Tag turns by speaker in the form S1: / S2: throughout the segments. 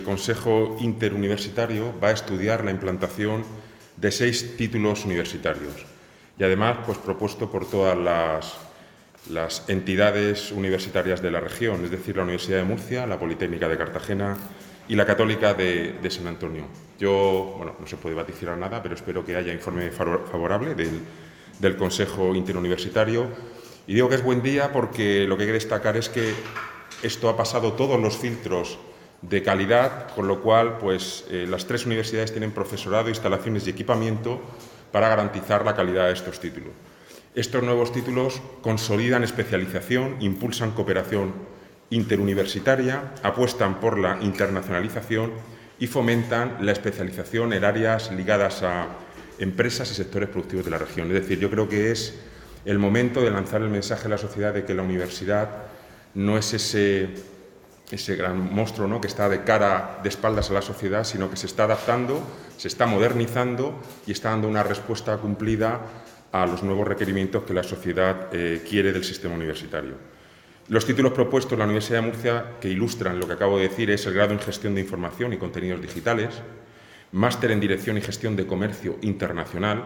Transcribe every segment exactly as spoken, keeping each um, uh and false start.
S1: El Consejo Interuniversitario va a estudiar la implantación de seis títulos universitarios y además pues, propuesto por todas las, las entidades universitarias de la región, es decir, la Universidad de Murcia, la Politécnica de Cartagena y la Católica de, de San Antonio. Yo, bueno, no se puede vaticinar nada, pero espero que haya informe favorable del, del Consejo Interuniversitario. Y digo que es buen día porque lo que hay que destacar es que esto ha pasado todos los filtros de calidad, con lo cual pues, eh, las tres universidades tienen profesorado, instalaciones y equipamiento para garantizar la calidad de estos títulos. Estos nuevos títulos consolidan especialización, impulsan cooperación interuniversitaria, apuestan por la internacionalización y fomentan la especialización en áreas ligadas a empresas y sectores productivos de la región. Es decir, yo creo que es el momento de lanzar el mensaje a la sociedad de que la universidad no es ese, ese gran monstruo, ¿no?, que está de cara, de espaldas a la sociedad, sino que se está adaptando, se está modernizando y está dando una respuesta cumplida a los nuevos requerimientos que la sociedad eh, quiere del sistema universitario. Los títulos propuestos en la Universidad de Murcia, que ilustran lo que acabo de decir, es el grado en Gestión de Información y Contenidos Digitales, máster en Dirección y Gestión de Comercio Internacional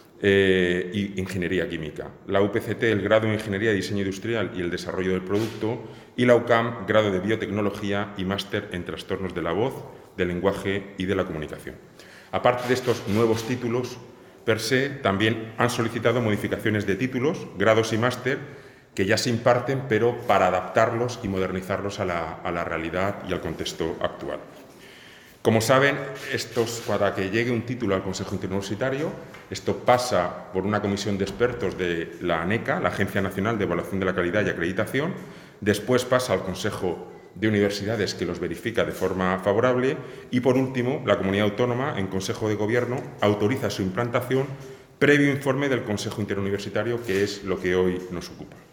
S1: eh, y Ingeniería Química. La U P C T, el grado en Ingeniería y Diseño Industrial y el Desarrollo del Producto, y la U C A M, grado de Biotecnología y máster en Trastornos de la Voz, del Lenguaje y de la Comunicación. Aparte de estos nuevos títulos, per se, también han solicitado modificaciones de títulos, grados y máster, que ya se imparten, pero para adaptarlos y modernizarlos a la, a la realidad y al contexto actual. Como saben, estos, para que llegue un título al Consejo Interuniversitario, esto pasa por una comisión de expertos de la ANECA, la Agencia Nacional de Evaluación de la Calidad y Acreditación, después pasa al Consejo de Universidades, que los verifica de forma favorable, y por último, la Comunidad Autónoma, en Consejo de Gobierno, autoriza su implantación previo informe del Consejo Interuniversitario, que es lo que hoy nos ocupa.